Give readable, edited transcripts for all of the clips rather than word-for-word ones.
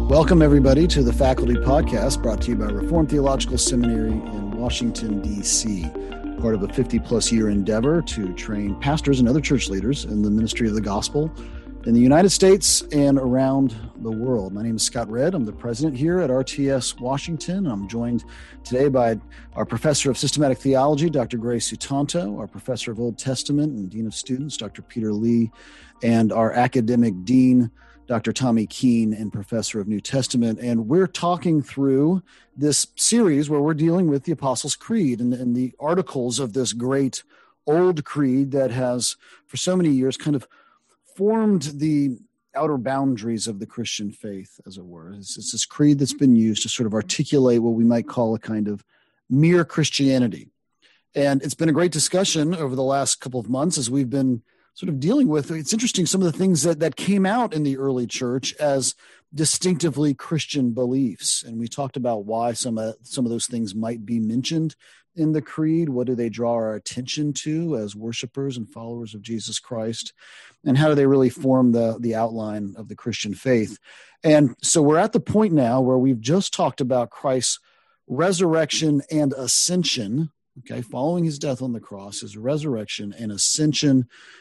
Welcome, everybody, to the Faculty Podcast, brought to you by Reformed Theological Seminary in Washington, D.C., part of a 50-plus year endeavor to train pastors and other church leaders in the ministry of the gospel in the United States and around the world. My name is Scott Redd. I'm the president here at RTS Washington. I'm joined today by our professor of systematic theology, Dr. Gray Sutanto, our professor of Old Testament and dean of students, Dr. Peter Lee, and our academic dean, Dr. Tommy Keene, and professor of New Testament. And we're talking through this series where we're dealing with the Apostles' Creed and the articles of this great old creed that has, for so many years, kind of formed the outer boundaries of the Christian faith, as it were. It's this creed that's been used to sort of articulate what we might call a kind of mere Christianity. And it's been a great discussion over the last couple of months as we've been sort of dealing with. It's interesting, some of the things that came out in the early church as distinctively Christian beliefs. And we talked about why some of those things might be mentioned in the creed. What do they draw our attention to as worshipers and followers of Jesus Christ? And how do they really form the outline of the Christian faith? And so we're at the point now where we've just talked about Christ's resurrection and ascension, okay, following his death on the cross, his resurrection and ascension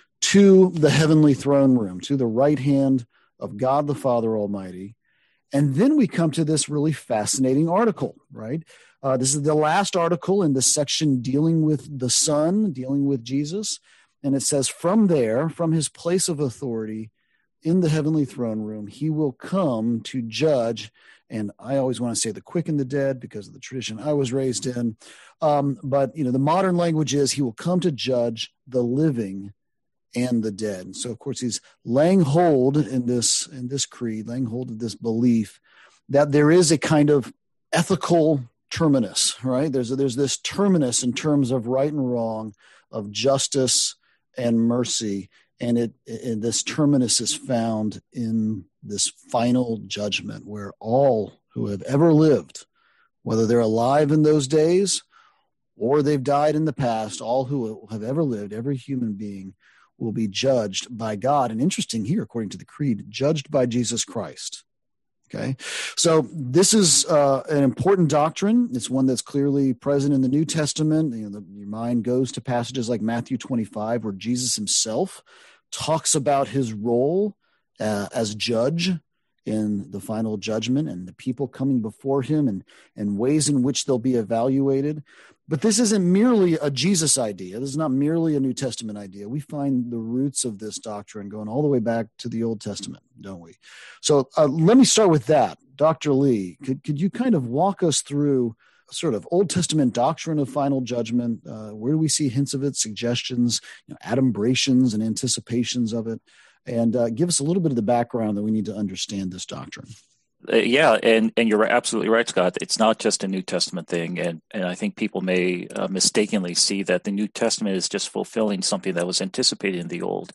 to the heavenly throne room, to the right hand of God the Father Almighty. And then we come to this really fascinating article, right? This is the last article in the section dealing with the Son, dealing with Jesus. And it says, from there, from his place of authority in the heavenly throne room, he will come to judge. And I always want to say the quick and the dead because of the tradition I was raised in. But the modern language is he will come to judge the living and the dead. So, of course, he's laying hold in this creed, laying hold of this belief that there is a kind of ethical terminus, right? There's this terminus in terms of right and wrong, of justice and mercy, and this terminus is found in this final judgment where all who have ever lived, whether they're alive in those days or they've died in the past, all who have ever lived, every human being, will be judged by God. And interesting here, according to the creed, judged by Jesus Christ. Okay, so this is an important doctrine. It's one that's clearly present in the New Testament. Your mind goes to passages like Matthew 25, where Jesus himself talks about his role as judge in the final judgment and the people coming before him and ways in which they'll be evaluated. But this isn't merely a Jesus idea. This is not merely a New Testament idea. We find the roots of this doctrine going all the way back to the Old Testament, don't we? So let me start with that. Dr. Lee, could you kind of walk us through sort of Old Testament doctrine of final judgment? Where do we see hints of it, suggestions, adumbrations and anticipations of it? And give us a little bit of the background that we need to understand this doctrine. And you're absolutely right, Scott. It's not just a New Testament thing, and I think people may mistakenly see that the New Testament is just fulfilling something that was anticipated in the Old.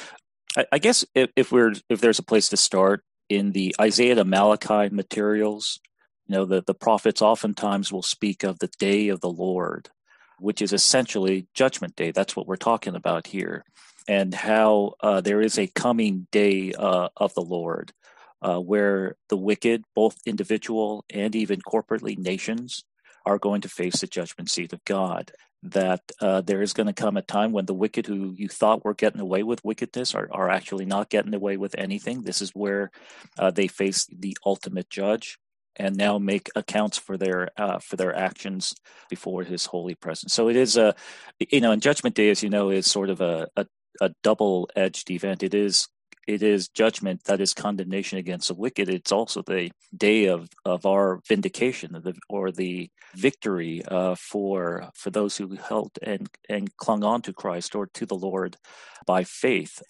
I guess if there's a place to start in the Isaiah to Malachi materials, the prophets oftentimes will speak of the day of the Lord, which is essentially Judgment Day. That's what we're talking about here, and how there is a coming day of the Lord. Where the wicked, both individual and even corporately nations, are going to face the judgment seat of God. That there is going to come a time when the wicked who you thought were getting away with wickedness are actually not getting away with anything. This is where they face the ultimate judge and now make accounts for their actions before his holy presence. So it is and Judgment Day, as you know, is sort of a double-edged event. It is judgment that is condemnation against the wicked. It's also the day of our vindication, or the victory for those who held and clung on to Christ or to the Lord by faith.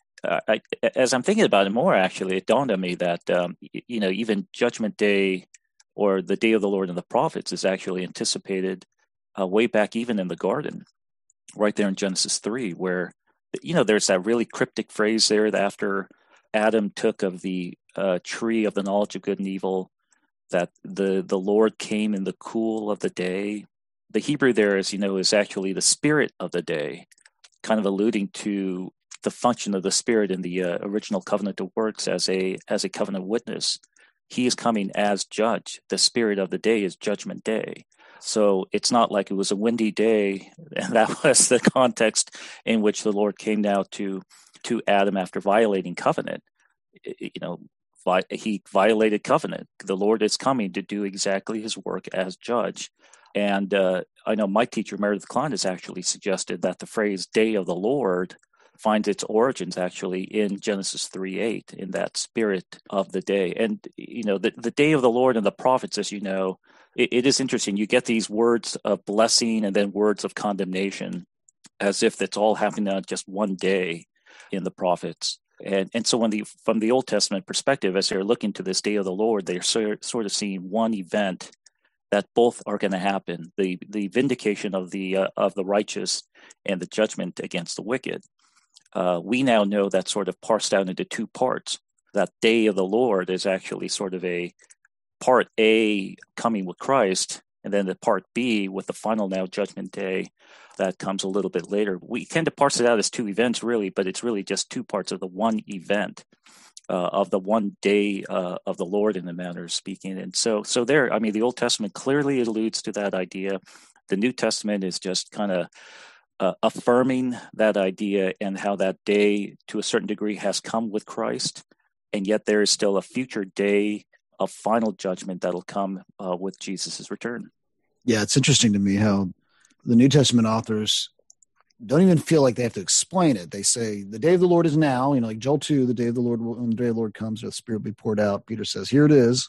As I'm thinking about it more, actually, it dawned on me that even Judgment Day, or the day of the Lord and the prophets, is actually anticipated way back even in the garden, right there in Genesis 3, where there's that really cryptic phrase there that after Adam took of the tree of the knowledge of good and evil, that the Lord came in the cool of the day. The Hebrew there, as you know, is actually the spirit of the day, kind of alluding to the function of the Spirit in the original covenant of works as a covenant witness he is coming as judge. The spirit of the day is Judgment Day. So it's not like it was a windy day, and that was the context in which the Lord came down to Adam after violating covenant. He violated covenant. The Lord is coming to do exactly his work as judge. And I know my teacher, Meredith Klein, has actually suggested that the phrase day of the Lord finds its origins actually in Genesis 3:8, in that spirit of the day. And, the day of the Lord and the prophets, as you know, it is interesting. You get these words of blessing and then words of condemnation, as if it's all happening on just one day in the prophets. And so from the Old Testament perspective, as they're looking to this day of the Lord, they're sort of seeing one event that both are going to happen: the vindication of the righteous and the judgment against the wicked. We now know that's sort of parsed out into two parts. That day of the Lord is actually sort of a part A coming with Christ, and then the part B with the final now Judgment Day that comes a little bit later. We tend to parse it out as two events, really, but it's really just two parts of the one event, of the one day of the Lord, in the manner of speaking. And so there, the Old Testament clearly alludes to that idea. The New Testament is just kind of affirming that idea, and how that day, to a certain degree, has come with Christ, and yet there is still a future day of final judgment that'll come with Jesus' return. Yeah, it's interesting to me how the New Testament authors don't even feel like they have to explain it. They say the day of the Lord is now, like Joel 2, the day of the Lord, when the day of the Lord comes, the Spirit will be poured out. Peter says, here it is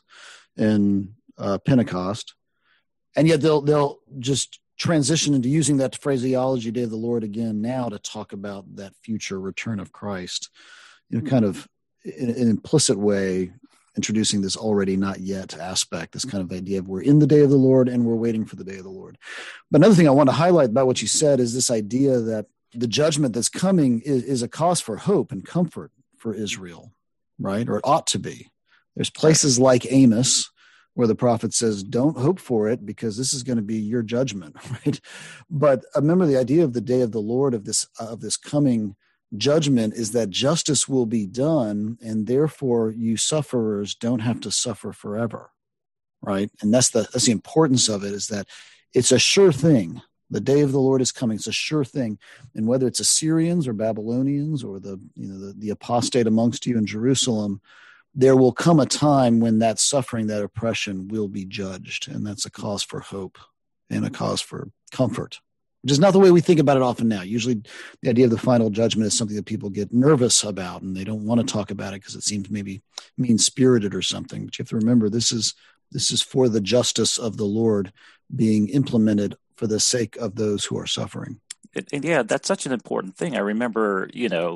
in Pentecost. And yet they'll just transition into using that phraseology, day of the Lord, again now to talk about that future return of Christ, kind of in an implicit way, introducing this already not yet aspect, this kind of idea of we're in the day of the Lord and we're waiting for the day of the Lord. But another thing I want to highlight about what you said is this idea that the judgment that's coming is a cause for hope and comfort for Israel, right? Or it ought to be. There's places like Amos where the prophet says, don't hope for it because this is going to be your judgment, right? But remember, the idea of the day of the Lord, of this coming judgment, is that justice will be done, and therefore you sufferers don't have to suffer forever, right? And that's the importance of it, is that it's a sure thing. The day of the Lord is coming. It's a sure thing. And whether it's Assyrians or Babylonians or the apostate amongst you in Jerusalem, there will come a time when that suffering, that oppression will be judged. And that's a cause for hope and a cause for comfort, which is not the way we think about it often now. Usually the idea of the final judgment is something that people get nervous about, and they don't want to talk about it because it seems maybe mean-spirited or something. But you have to remember, this is for the justice of the Lord being implemented for the sake of those who are suffering. And yeah, that's such an important thing. I remember,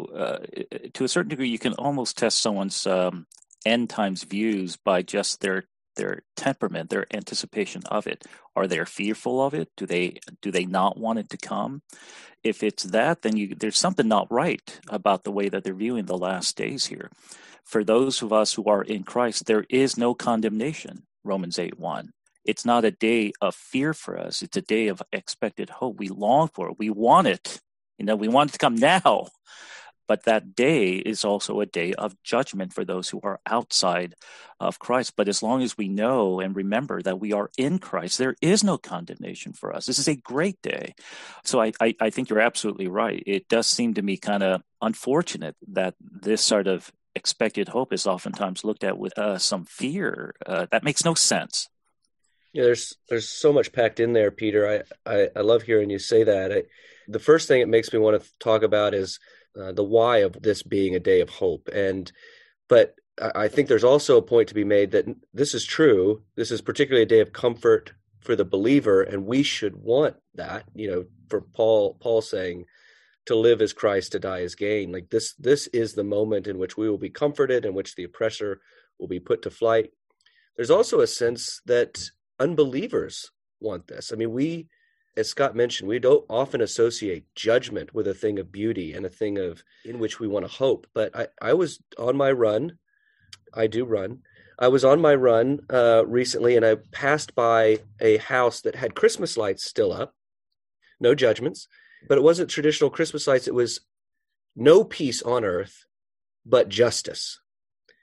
to a certain degree, you can almost test someone's end times views by just their temperament, their anticipation of it. Are they fearful of it? Do they not want it to come? If it's that, then there's something not right about the way that they're viewing the last days here. For those of us who are in Christ, there is no condemnation, Romans 8:1. It's not a day of fear for us. It's a day of expected hope. We long for it. We want it. We want it to come now. But that day is also a day of judgment for those who are outside of Christ. But as long as we know and remember that we are in Christ, there is no condemnation for us. This is a great day. So I think you're absolutely right. It does seem to me kind of unfortunate that this sort of expected hope is oftentimes looked at with some fear. That makes no sense. Yeah, there's so much packed in there, Peter. I love hearing you say that. The first thing it makes me want to talk about is the why of this being a day of hope. But I think there's also a point to be made that this is true. This is particularly a day of comfort for the believer, and we should want that. For Paul saying, to live is Christ, to die is gain. Like this is the moment in which we will be comforted, in which the oppressor will be put to flight. There's also a sense that unbelievers want this. We, as Scott mentioned, we don't often associate judgment with a thing of beauty and a thing in which we want to hope. But I was on my run. I do run. I was on my run recently, and I passed by a house that had Christmas lights still up. No judgments, but it wasn't traditional Christmas lights. It was no peace on earth, but justice.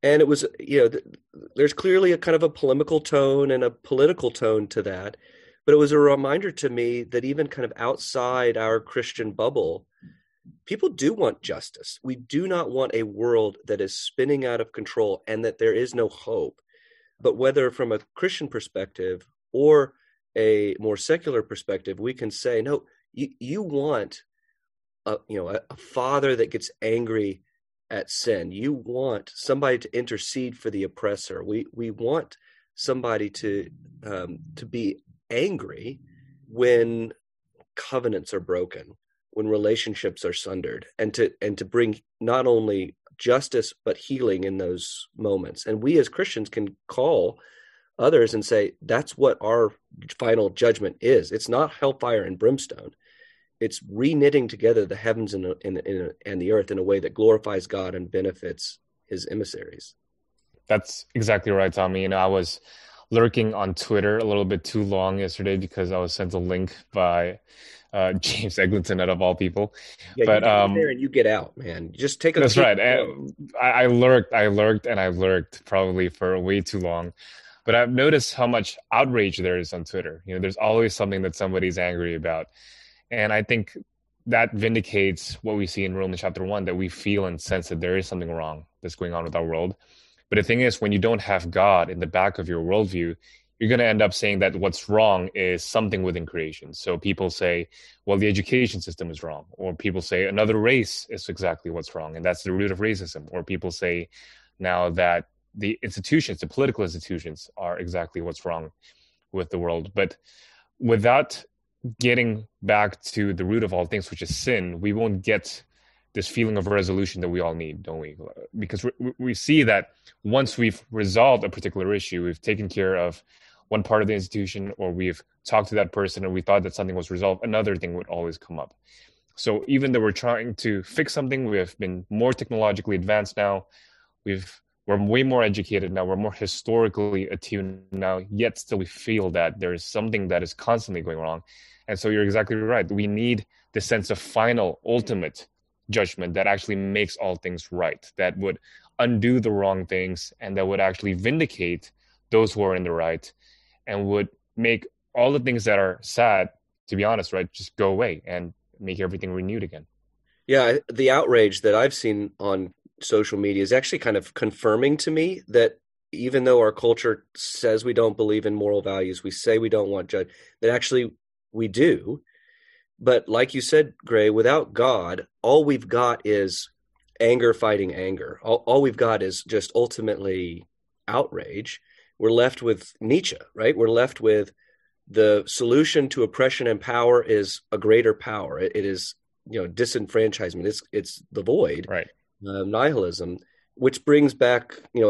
And it was, there's clearly a kind of a polemical tone and a political tone to that. But it was a reminder to me that even kind of outside our Christian bubble, people do want justice. We do not want a world that is spinning out of control and that there is no hope. But whether from a Christian perspective or a more secular perspective, we can say, no, you want a father that gets angry at sin. You want somebody to intercede for the oppressor. We want somebody to be angry when covenants are broken, when relationships are sundered, and to bring not only justice but healing in those moments. And we as Christians can call others and say, that's what our final judgment is. It's not hellfire and brimstone. It's reknitting together the heavens and the earth in a way that glorifies God and benefits his emissaries. That's exactly right, Tommy. I was lurking on Twitter a little bit too long yesterday because I was sent a link by James Eglinton, out of all people. Yeah, but you get there and you get out, man. Just take a. That's right. I lurked probably for way too long. But I've noticed how much outrage there is on Twitter. There's always something that somebody's angry about. And I think that vindicates what we see in Romans chapter 1, that we feel and sense that there is something wrong that's going on with our world. But the thing is, when you don't have God in the back of your worldview, you're going to end up saying that what's wrong is something within creation. So people say, well, the education system is wrong. Or people say another race is exactly what's wrong, and that's the root of racism. Or people say now that the institutions, the political institutions, are exactly what's wrong with the world. But without getting back to the root of all things, which is sin, we won't get this feeling of resolution that we all need, don't we? Because we see that once we've resolved a particular issue, we've taken care of one part of the institution, or we've talked to that person and we thought that something was resolved, another thing would always come up. So even though we're trying to fix something, we have been more technologically advanced now, we're way more educated now, we're more historically attuned now, yet still we feel that there is something that is constantly going wrong. And so you're exactly right. We need the sense of final, ultimate judgment that actually makes all things right, that would undo the wrong things, and that would actually vindicate those who are in the right, and would make all the things that are sad, to be honest, right, just go away and make everything renewed again. Yeah, the outrage that I've seen on social media is actually kind of confirming to me that even though our culture says we don't believe in moral values, we say we don't want judge, that actually we do. But like you said, Gray, without God, all we've got is anger fighting anger. All we've got is just ultimately outrage. We're left with Nietzsche, right? We're left with the solution to oppression and power is a greater power. It is, disenfranchisement. It's the void, right? Nihilism, which brings back,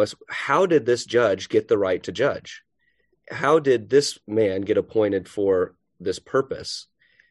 how did this judge get the right to judge? How did this man get appointed for this purpose?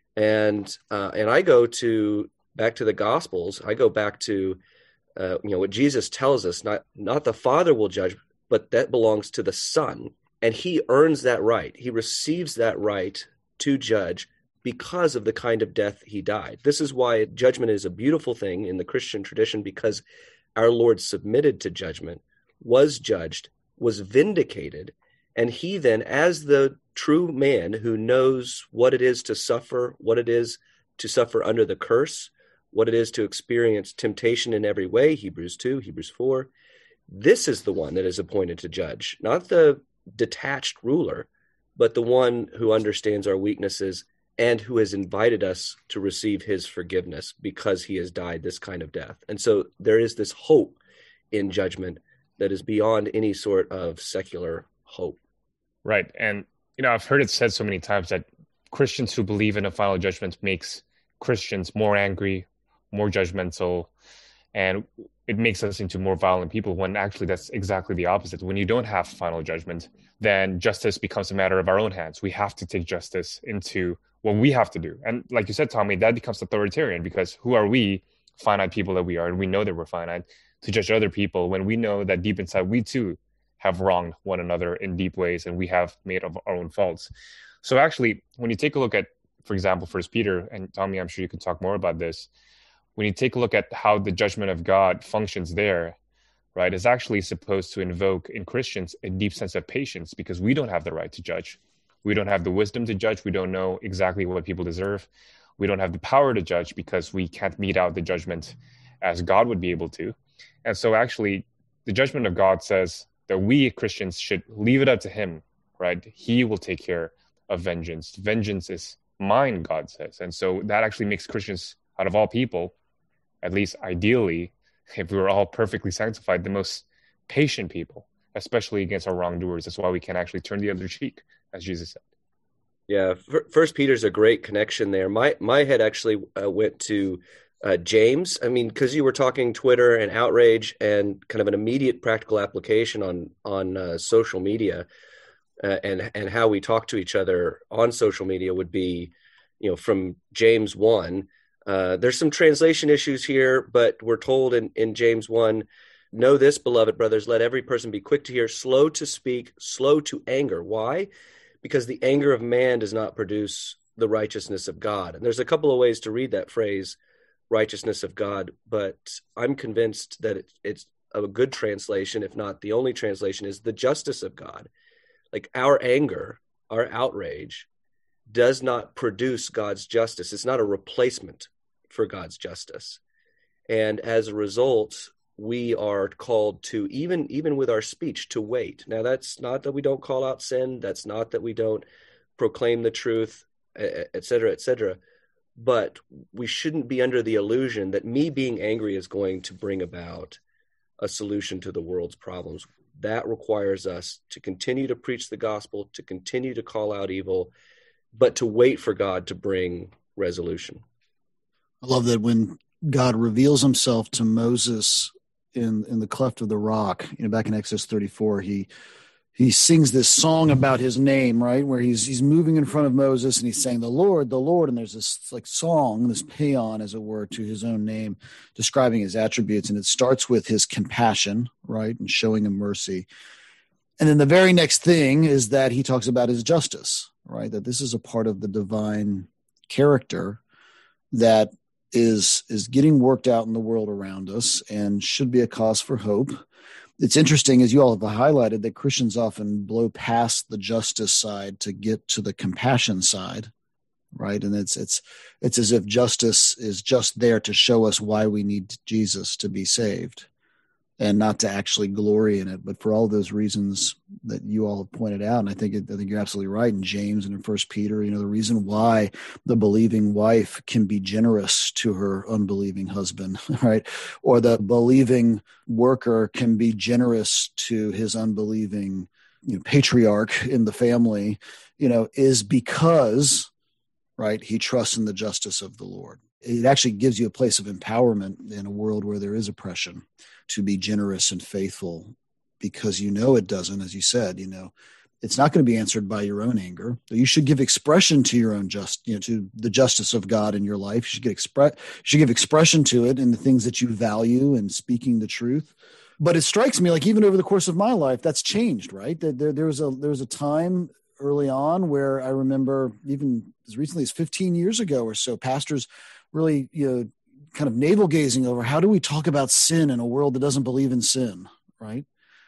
And I go back to the Gospels. I go back to what Jesus tells us. Not the Father will judge, but that belongs to the Son, and he earns that right. He receives that right to judge because of the kind of death he died. This is why judgment is a beautiful thing in the Christian tradition, because our Lord submitted to judgment, was judged, was vindicated, and he then, as the true man who knows what it is to suffer, what it is to suffer under the curse, what it is to experience temptation in every way, Hebrews 2, Hebrews 4, this is the one that is appointed to judge, not the detached ruler, but the one who understands our weaknesses and who has invited us to receive his forgiveness because he has died this kind of death. And so there is this hope in judgment that is beyond any sort of secular hope. Right. And, I've heard it said so many times that Christians who believe in a final judgment makes Christians more angry, more judgmental, and it makes us into more violent people, when actually that's exactly the opposite. When you don't have final judgment, then justice becomes a matter of our own hands. We have to take justice into what we have to do. And like you said, Tommy, that becomes authoritarian, because who are we, finite people that we are, and we know that we're finite, to judge other people when we know that deep inside we too have wronged one another in deep ways, and we have made of our own faults. So actually, when you take a look at, for example, 1 Peter, and Tommy, I'm sure you can talk more about this, when you take a look at how the judgment of God functions there, right, is actually supposed to invoke in Christians a deep sense of patience, because we don't have the right to judge. We don't have the wisdom to judge. We don't know exactly what people deserve. We don't have the power to judge because we can't mete out the judgment as God would be able to. And so actually, the judgment of God says that we Christians should leave it up to him, right? He will take care of vengeance. Vengeance is mine, God says. And so that actually makes Christians, out of all people, at least ideally, if we were all perfectly sanctified, the most patient people, especially against our wrongdoers. That's why we can actually turn the other cheek, as Jesus said. Yeah, First Peter's a great connection there. My head actually went to James. I mean, because you were talking Twitter and outrage and kind of an immediate practical application on social media, and how we talk to each other on social media would be, from James 1. There's some translation issues here, but we're told in James 1, know this, beloved brothers, let every person be quick to hear, slow to speak, slow to anger. Why? Because the anger of man does not produce the righteousness of God. And there's a couple of ways to read that phrase, righteousness of God, but I'm convinced that it's a good translation, if not the only translation, is the justice of God. Like our anger, our outrage does not produce God's justice. It's not a replacement for God's justice. And as a result, we are called to, even with our speech, to wait. Now, that's not that we don't call out sin. That's not that we don't proclaim the truth, et cetera, but we shouldn't be under the illusion that me being angry is going to bring about a solution to the world's problems. That requires us to continue to preach the gospel, to continue to call out evil, but to wait for God to bring resolution. I love that when God reveals himself to Moses in the cleft of the rock, back in Exodus 34, he sings this song about his name, right? Where he's moving in front of Moses and he's saying, the Lord, and there's this like song, this paean, as it were, to his own name, describing his attributes. And it starts with his compassion, right? And showing him mercy. And then the very next thing is that he talks about his justice, right? That this is a part of the divine character that is getting worked out in the world around us and should be a cause for hope. It's interesting, as you all have highlighted, that Christians often blow past the justice side to get to the compassion side, right? And it's as if justice is just there to show us why we need Jesus to be saved and not to actually glory in it. But for all those reasons that you all have pointed out, and I think you're absolutely right in James and in First Peter, the reason why the believing wife can be generous to her unbelieving husband, right? Or the believing worker can be generous to his unbelieving patriarch in the family, is because, right, he trusts in the justice of the Lord. It actually gives you a place of empowerment in a world where there is oppression, to be generous and faithful, because it doesn't, as you said, it's not going to be answered by your own anger. You should give expression to your own to the justice of God in your life. You should give expression to it in the things that you value and speaking the truth. But it strikes me like even over the course of my life, that's changed, right? There was a time early on where I remember, even as recently as 15 years ago or so, pastors really, kind of navel gazing over how do we talk about sin in a world that doesn't believe in sin, right?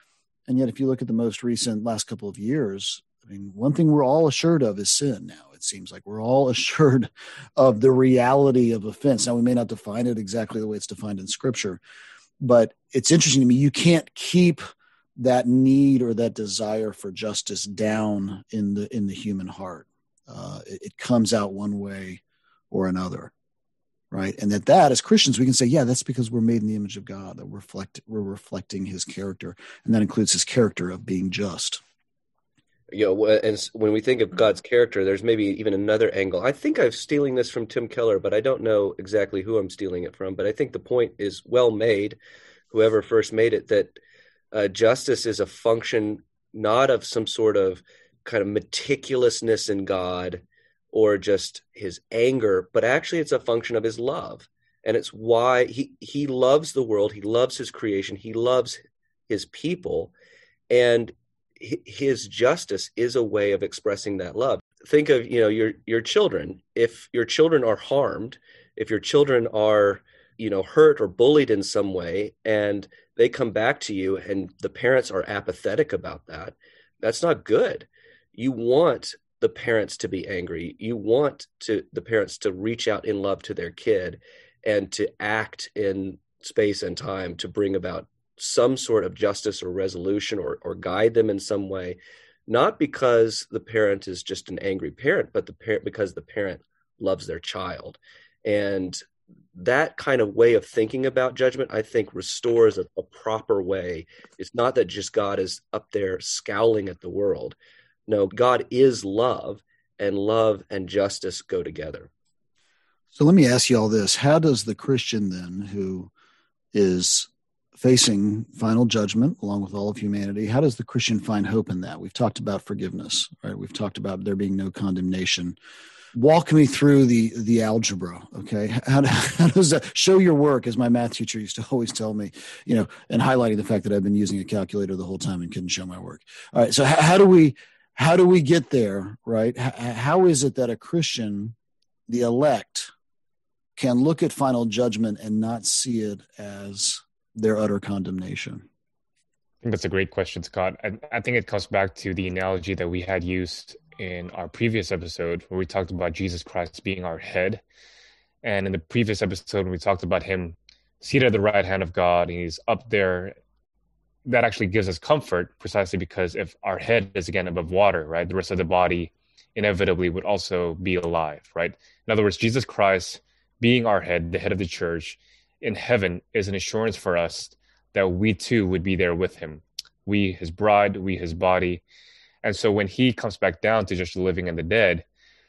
And yet, if you look at the most recent last couple of years, I mean, one thing we're all assured of is sin now. It seems like we're all assured of the reality of offense. Now, we may not define it exactly the way it's defined in Scripture, but it's interesting to me. You can't keep that need or that desire for justice down in the human heart. It comes out one way or another. Right. And that as Christians, we can say, yeah, that's because we're made in the image of God, that we're reflecting his character. And that includes his character of being just. And when we think of God's character, there's maybe even another angle. I think I'm stealing this from Tim Keller, but I don't know exactly who I'm stealing it from. But I think the point is well made, whoever first made it, that justice is a function not of some sort of kind of meticulousness in God or just his anger, but actually it's a function of his love. And it's why he loves the world. He loves his creation. He loves his people. And his justice is a way of expressing that love. Think of, your children. If your children are harmed, if your children are hurt or bullied in some way, and they come back to you and the parents are apathetic about that, that's not good. You want the parents to be angry. You want the parents to reach out in love to their kid and to act in space and time to bring about some sort of justice or resolution or guide them in some way, not because the parent is just an angry parent, but because the parent loves their child. And that kind of way of thinking about judgment, I think, restores a proper way. It's not that just God is up there scowling at the world. No, God is love and justice go together. So let me ask you all this. How does the Christian then, who is facing final judgment along with all of humanity, how does the Christian find hope in that? We've talked about forgiveness, right? We've talked about there being no condemnation. Walk me through the algebra, okay? How does that show your work, as my math teacher used to always tell me, and highlighting the fact that I've been using a calculator the whole time and couldn't show my work. All right, so how do we get there, right? How is it that a Christian, the elect, can look at final judgment and not see it as their utter condemnation? I think that's a great question, Scott. I think it comes back to the analogy that we had used in our previous episode where we talked about Jesus Christ being our head. And in the previous episode, when we talked about him seated at the right hand of God, and he's up there, that actually gives us comfort precisely because if our head is again above water, right, the rest of the body inevitably would also be alive, right? In other words, Jesus Christ being our head, the head of the church in heaven, is an assurance for us that we too would be there with him. We, his bride, we, his body. And so when he comes back down to just the living and the dead,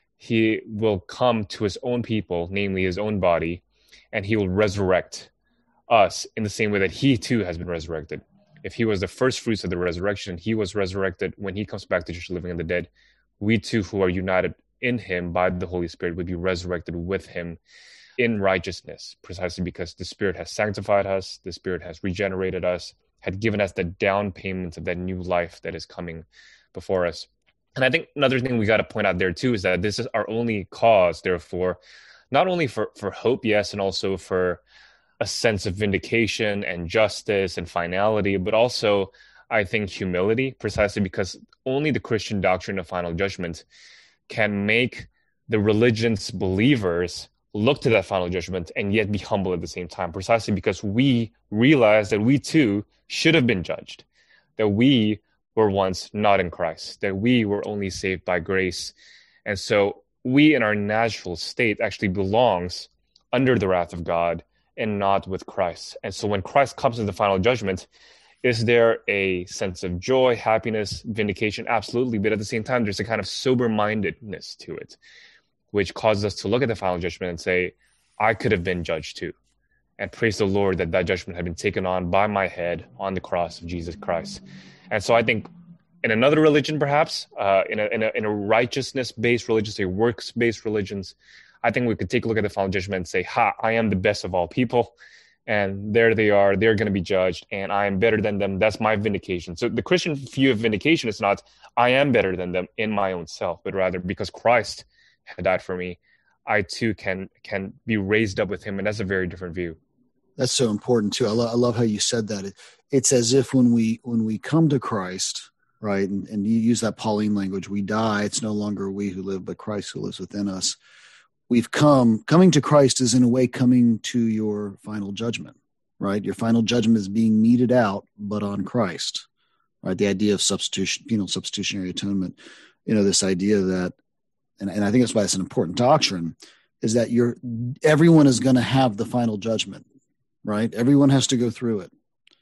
he will come to his own people, namely his own body, and he will resurrect us in the same way that he too has been resurrected. If he was the first fruits of the resurrection, he was resurrected. When he comes back to just the living and the dead, we too who are united in him by the Holy Spirit would be resurrected with him in righteousness, precisely because the Spirit has sanctified us, the Spirit has regenerated us, had given us the down payment of that new life that is coming before us. And I think another thing we got to point out there too is that this is our only cause, therefore, not only for hope, yes, and also for a sense of vindication and justice and finality, but also, I think, humility, precisely because only the Christian doctrine of final judgment can make the religion's believers look to that final judgment and yet be humble at the same time, precisely because we realize that we too should have been judged, that we were once not in Christ, that we were only saved by grace. And so we in our natural state actually belongs under the wrath of God and not with Christ. And so when Christ comes to the final judgment, is there a sense of joy, happiness, vindication? Absolutely. But at the same time, there's a kind of sober-mindedness to it, which causes us to look at the final judgment and say, I could have been judged too. And praise the Lord that judgment had been taken on by my head on the cross of Jesus Christ. And so I think in another religion, perhaps, in a righteousness-based religion, say works-based religions, I think we could take a look at the final judgment and say, I am the best of all people. And there they are, they're going to be judged, and I am better than them. That's my vindication. So the Christian view of vindication is not, I am better than them in my own self, but rather because Christ had died for me, I too can be raised up with him. And that's a very different view. That's so important too. I love how you said that. It's as if when we come to Christ, right, and you use that Pauline language, we die. It's no longer we who live, but Christ who lives within us. We've coming to Christ is in a way coming to your final judgment, right? Your final judgment is being meted out, but on Christ, right? The idea of substitution, penal substitutionary atonement, this idea that, and I think that's why it's an important doctrine, is that everyone is going to have the final judgment, right? Everyone has to go through it.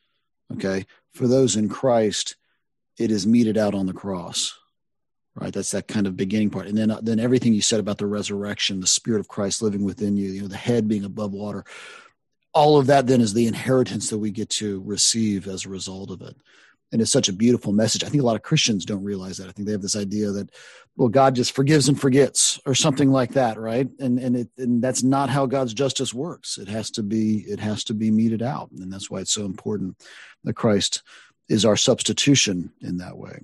Okay. For those in Christ, it is meted out on the cross. Right, that's that kind of beginning part, and then everything you said about the resurrection, the Spirit of Christ living within you, the head being above water, all of that then is the inheritance that we get to receive as a result of it. And it's such a beautiful message. I think a lot of Christians don't realize that. I think they have this idea that, well, God just forgives and forgets, or something like that, right? And that's not how God's justice works. It has to be meted out, and that's why it's so important that Christ is our substitution in that way.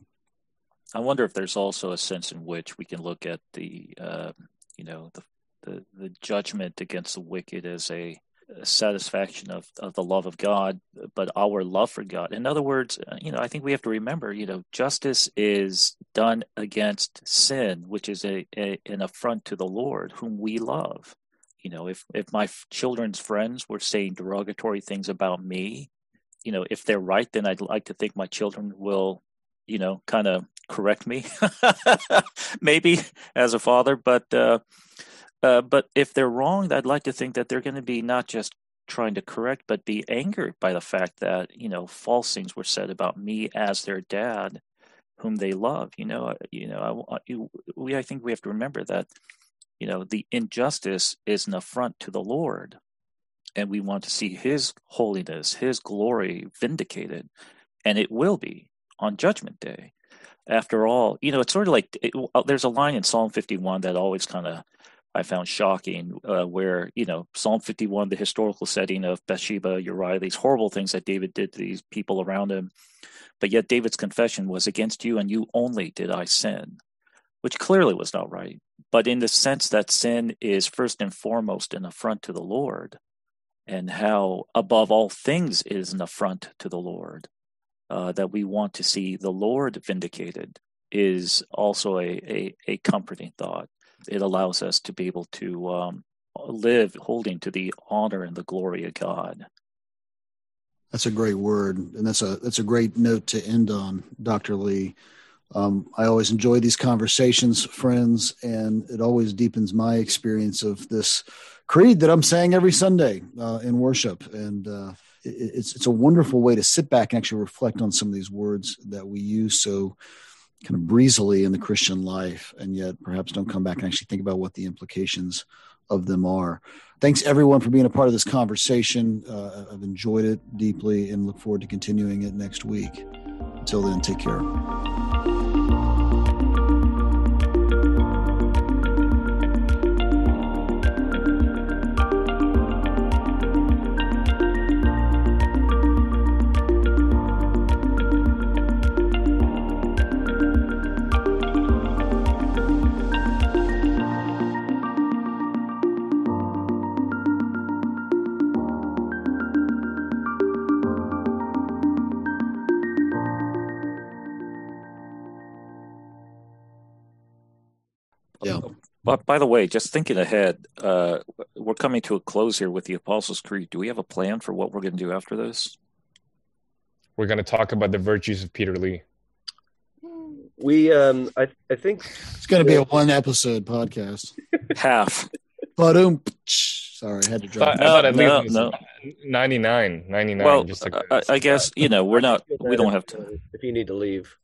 I wonder if there's also a sense in which we can look at the judgment against the wicked as a satisfaction of the love of God, but our love for God. In other words, I think we have to remember, justice is done against sin, which is an affront to the Lord, whom we love. If my children's friends were saying derogatory things about me, if they're right, then I'd like to think my children will, kind of correct me, maybe as a father, but if they're wrong, I'd like to think that they're going to be not just trying to correct, but be angered by the fact that, false things were said about me as their dad, whom they love. I think we have to remember that, the injustice is an affront to the Lord, and we want to see his holiness, his glory vindicated, and it will be on Judgment Day. After all, it's sort of like there's a line in Psalm 51 that always kind of I found shocking, where, Psalm 51, the historical setting of Bathsheba, Uriah, these horrible things that David did to these people around him. But yet David's confession was, against you and you only did I sin, which clearly was not right. But in the sense that sin is first and foremost an affront to the Lord, and how above all things is an affront to the Lord, that we want to see the Lord vindicated, is also a comforting thought. It allows us to be able to live holding to the honor and the glory of God. That's a great word, and that's a great note to end on, Dr. Lee. I always enjoy these conversations, friends, and it always deepens my experience of this creed that I'm saying every Sunday in worship. And it's a wonderful way to sit back and actually reflect on some of these words that we use so kind of breezily in the Christian life, and yet perhaps don't come back and actually think about what the implications of them are. Thanks everyone for being a part of this conversation. I've enjoyed it deeply and look forward to continuing it next week. Until then, take care. But by the way, just thinking ahead, we're coming to a close here with the Apostles' Creed. Do we have a plan for what we're going to do after this? We're going to talk about the virtues of Peter Lee. We, I think it's going to be a one-episode podcast. Half. Sorry, I had to drop. No. 99. Well, just like I guess, we're not. We don't have to. If you need to leave.